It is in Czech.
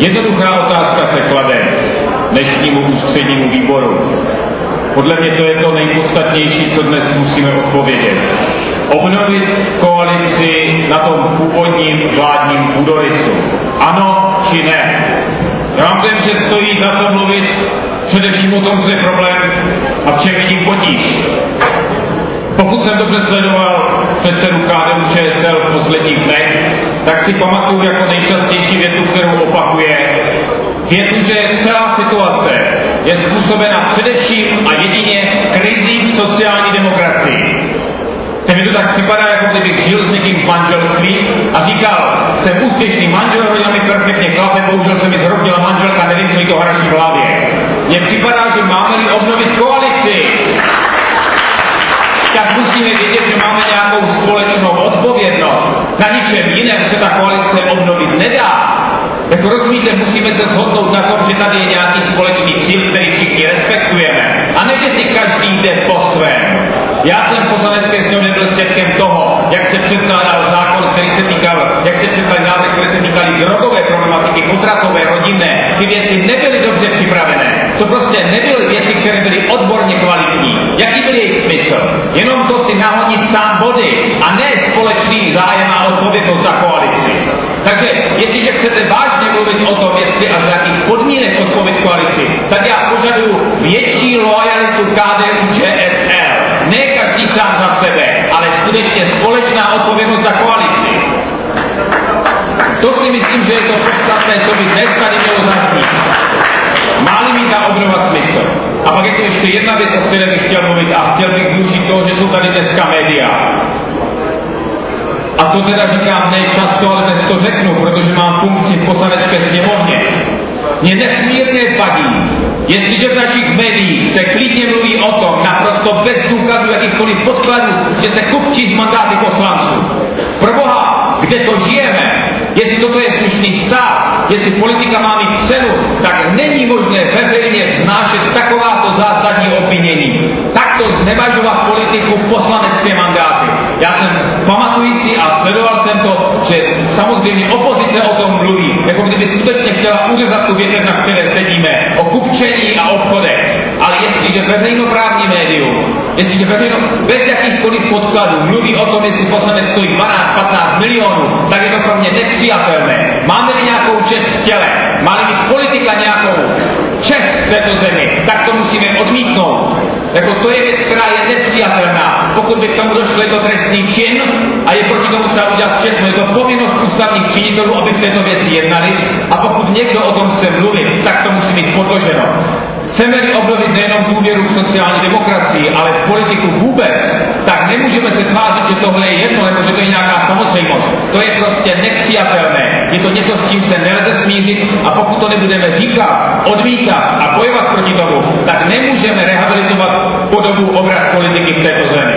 Jednoduchá otázka se klade dnešnímu ústřednímu výboru. Podle mě to je to nejpodstatnější, co dnes musíme odpovědět. Obnovit koalici na tom původním vládním půdorysu. Ano či ne? Já vám ten, že stojí za to mluvit především o tom, co je problém a v čem vidím potíž. Pokud jsem dobře sledoval předsedu KDU-ČSL v posledních dnech, tak si pamatuju jako nejčastější větu, kterou opakuje, větu, že celá situace je způsobena především a jedině krizí v sociální demokracii. Teď mi to tak připadá, jako kdybych žil s někým v manželství a říkal, jsem úspěšný manžel, rodina mi perfektně klape, bohužel se mi zhroutila manželka, nevím, co jí to hraší v hlavě. Mně připadá, že máme-li obnovit koalici, tak musíme vědět, že máme nějakou společnou odpovědnost. Na ničem jiném se ta koalice obnovit nedá. Jako rozumíte, musíme se shodnout na tom, že tady je nějaký společný cíl, který všichni respektujeme. A ne, že si každý jde po svém. Já jsem v Poslanecké sněmovně byl svědkem toho, jak se předkládal zákon, který se týkal, jak se předkládal návrh, které se týkaly drogové problematiky, potratové, rodinné. Ty věci nebyly dobře připravené. To prostě nebyly věci, které byly odborně kvalitní. Jaký byl jejich smysl? Jenom to si nahonit sám body a ne společný zájem a odpovědnost za koalici. Takže jestliže chcete vážně mluvit o tom, jestli a z jakých podmínek odpověď koalici, tak já požaduju větší lojalitu KDU-ČSL. Ne každý sám za sebe, ale skutečně společná odpovědnost za koalici. To si myslím, že je to podstatné, co by dnes tady mělo zaznít. Má-li mít ta obnova smysl. A pak je to ještě jedna věc, o které bych chtěl mluvit a chtěl bych využít toho, že jsou tady dneska média. A to teda říkám ne často, ale dnes to řeknu, protože mám funkci v Poslanecké sněmovně. Mě nesmírně vadí, jestliže v našich médiích se klidně mluví o tom, naprosto bez důkazů jakýchkoliv podkladů, že se kupčí z mandáty poslanců. Proboha, kde to žijeme? Jestli toto je slušný stát, jestli politika má mít cenu, tak není možné veřejně vznášet takováto zásadní obvinění. Takto znevažovat politiku poslanecké mandáty. Já jsem pamatující a sledoval jsem to, že samozřejmě opozice o tom mluví, jako kdyby skutečně chtěla uřezat tu větev, na které sedíme, o kupčení a obchodech. Ale jestliže veřejnoprávní médium, jestliže bez jakýchkoliv podkladů mluví o tom, jestli poslanec stojí 12-15 milionů, tak je to pro mě nepřijatelné. Máme-li nějakou čest v těle, má-li mít politika nějakou čest v této zemi, tak to musíme odmítnout. Jako to je věc, která je nepřijatelná. Pokud by k tomu došlo, je to trestný čin a je proti tomu třeba udělat všechno. Je to povinnost ústavních činitelů, aby v této věci jednali, a pokud někdo o tom chce mluvit, tak to musí být podloženo. Chceme-li obnovit nejenom důvěru v sociální demokracii, ale v politiku vůbec, tak nemůžeme se tvářit, že tohle je jedno, nebo že to je nějaká samozřejmost. To je prostě nepřijatelné. Je to něco, s čím se nelze smířit, a pokud to nebudeme říkat, odmítat a bojovat proti tomu, tak nemůžeme rehabilitovat podobu obraz politiky v této zemi.